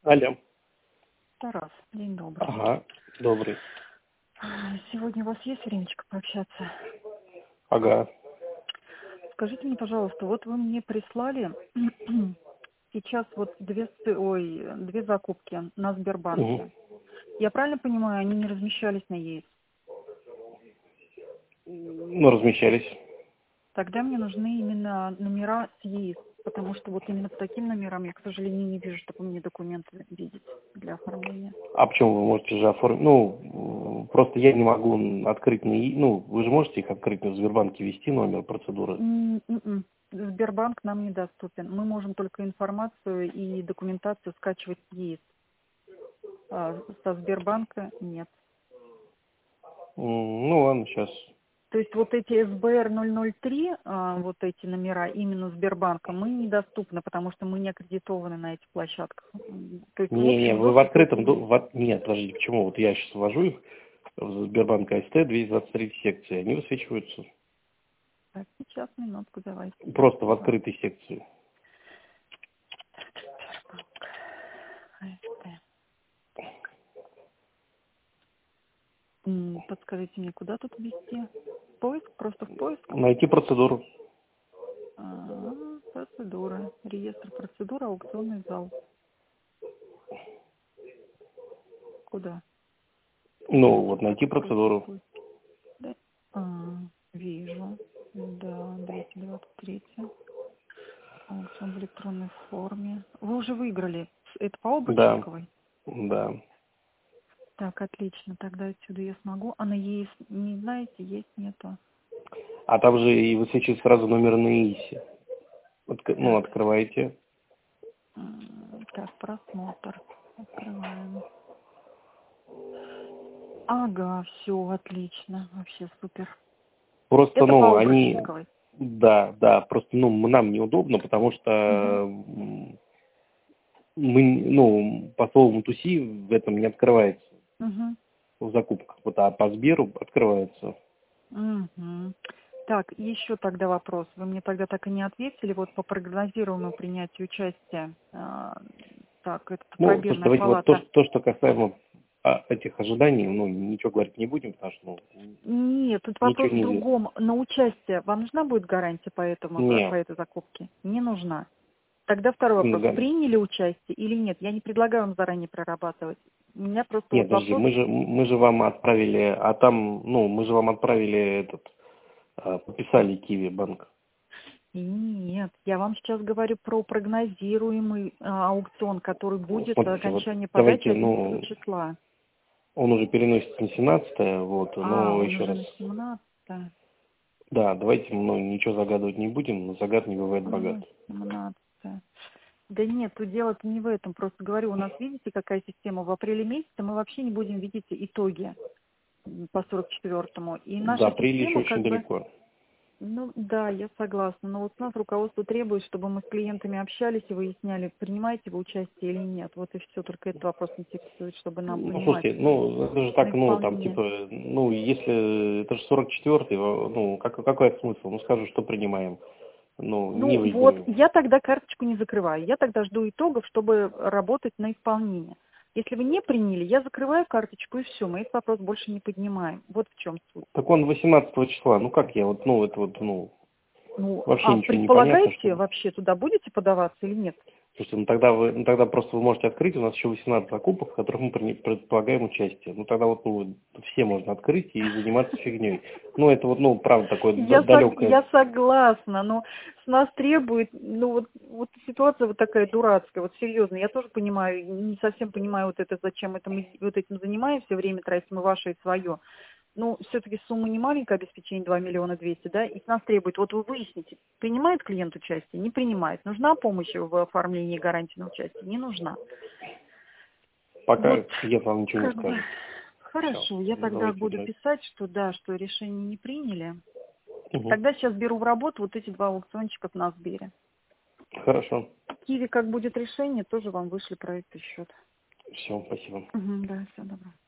Алло. Тарас, день добрый. Ага, добрый. Сегодня у вас есть времечко пообщаться? Ага. Скажите мне, пожалуйста, вот вы мне прислали сейчас вот две закупки на Сбербанке. Угу. Я правильно понимаю, они не размещались на ЕИС? Ну, размещались. Тогда мне нужны именно номера с ЕИС, потому что вот именно по таким номерам я, к сожалению, не вижу, чтобы мне документы видеть для оформления. А почему вы можете же оформить? Ну, просто я не могу открыть, ну, вы же можете их открыть на Сбербанке, ввести номер процедуры? Сбербанк нам недоступен. Мы можем только информацию и документацию скачивать с ЕИС. Со Сбербанка нет. Ну, ладно, сейчас. То есть вот эти СБР 003, вот эти номера именно Сбербанка, мы недоступны, потому что мы не аккредитованы на этих площадках. То есть в Не, общем вы в доступе открытом... это есть. Нет, подождите, почему? Вот я сейчас ввожу их в Сбербанк АСТ, 223 секции, они высвечиваются Так, сейчас, минутку, давайте. просто в открытой секции. Подскажите мне, куда тут ввести? Поиск? Просто в поиск? Найти процедуру. Процедура. Реестр процедур, аукционный зал. Куда? Ну, вот найти Просто процедуру. поиск. Да? Вижу. Да, 223. Аукцион в электронной форме. Вы уже выиграли. Это по Да, Обручниковой? да. Так, отлично. Тогда отсюда я смогу. А на ЕИС, не знаете, есть, нету? А там же и высвечивает сразу номер на ИИСе. Ну, Так. открываете. Так, просмотр. Открываем. Ага, все, отлично. Вообще супер. Просто, Это по ну, они... Обручниковой. Да, просто, ну, нам неудобно, потому что Угу. мы, ну, по слову ТУСИ в этом не открывается Угу. в закупках. Вот, а по Сберу открывается. Угу. Так, еще тогда вопрос. Вы мне тогда так и не ответили. Вот по прогнозируемому принятию участия. Так, это Ну, слушайте, пробирная давайте вот палата. то, что касаемо этих ожиданий, ну, ничего говорить не будем, потому что, ну, Нет, тут ничего вопрос в не известно. другом. На участие вам нужна будет гарантия по Нет. этой закупке? Не нужна. Тогда второй вопрос. Приняли участие или нет? Я не предлагаю вам заранее прорабатывать. У меня просто Нет, вот подожди, вопрос. мы же вам отправили, а там, ну, мы же вам отправили подписали Киви банк. Нет, я вам сейчас говорю про прогнозируемый аукцион, который будет Смотрите, вот окончание подачи давайте, 11 ну, числа. он уже переносится на 17-е, вот, но Он еще уже раз, на 17. да, давайте, ну, ничего загадывать не будем, но загад не бывает богат. 17. Да нет, тут дело-то не в этом. Просто говорю, у нас, видите, какая система. В апреле месяце мы вообще не будем видеть итоги по 44-му. И До наша апреля еще система очень как бы... далеко. Ну да, я согласна. Но вот у нас руководство требует, чтобы мы с клиентами общались и выясняли, принимаете вы участие или нет. Вот и все. Только этот вопрос интересует, чтобы нам Ну, понимать слушайте, ну, это же на так, ну, там, исполнение. типа, ну, если это же 44-й, ну, какой смысл? Ну, скажу, что принимаем. Ну, не Ну вот, выиграю. я тогда карточку не закрываю. Я тогда жду итогов, чтобы работать на исполнение. Если вы не приняли, я закрываю карточку и все, мы этот вопрос больше не поднимаем. Вот в чем суть. Так он 18 числа, ну, как я, вот, ну, это вот, ну, Ну, вообще а ничего не понятно, предполагаете что... вообще туда будете подаваться или нет? Слушайте, ну тогда просто вы можете открыть, у нас еще 18 закупок, в которых мы предполагаем участие. Ну тогда вот, ну, все можно открыть и заниматься фигней. Ну это вот, ну, правда, такое далекое. Я согласна, но с нас требует, ну вот ситуация вот такая дурацкая, вот серьезно, я тоже понимаю, не совсем понимаю вот это, зачем это мы вот этим занимаемся, время тратим и ваше, и свое. Ну, все-таки сумма не маленькая, обеспечение 2 200 000, да, и с нас требует, вот вы выясните, принимает клиент участие, не принимает, нужна помощь в оформлении гарантии на участие, не нужна. Пока Вот, клиент вам ничего не как бы, скажет. Все, хорошо, я тогда давайте буду убирать. писать, что да, что решение не приняли. Угу. Тогда сейчас беру в работу вот эти 2 аукциончика на Сбере. Хорошо. Киви, как будет решение, тоже вам вышли проект и счет. Все, спасибо. Да, все, добро.